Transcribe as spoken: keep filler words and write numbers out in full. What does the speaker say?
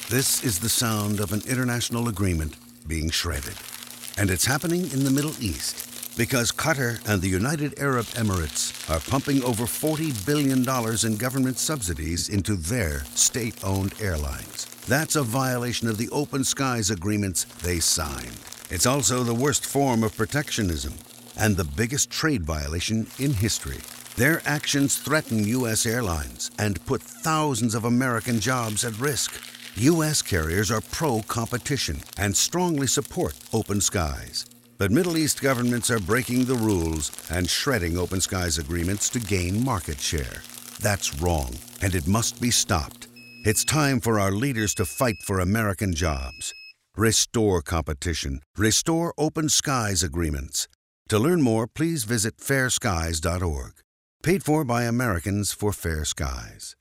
This is the sound of an international agreement being shredded. And it's happening in the Middle East because Qatar and the United Arab Emirates are pumping over forty billion dollars in government subsidies into their state-owned airlines. That's a violation of the open skies agreements they signed. It's also the worst form of protectionism and the biggest trade violation in history. Their actions threaten U S airlines and put thousands of American jobs at risk. U S carriers are pro-competition and strongly support open skies. But Middle East governments are breaking the rules and shredding open skies agreements to gain market share. That's wrong, and it must be stopped. It's time for our leaders to fight for American jobs. Restore competition. Restore open skies agreements. To learn more, please visit fair skies dot org. Paid for by Americans for Fair Skies.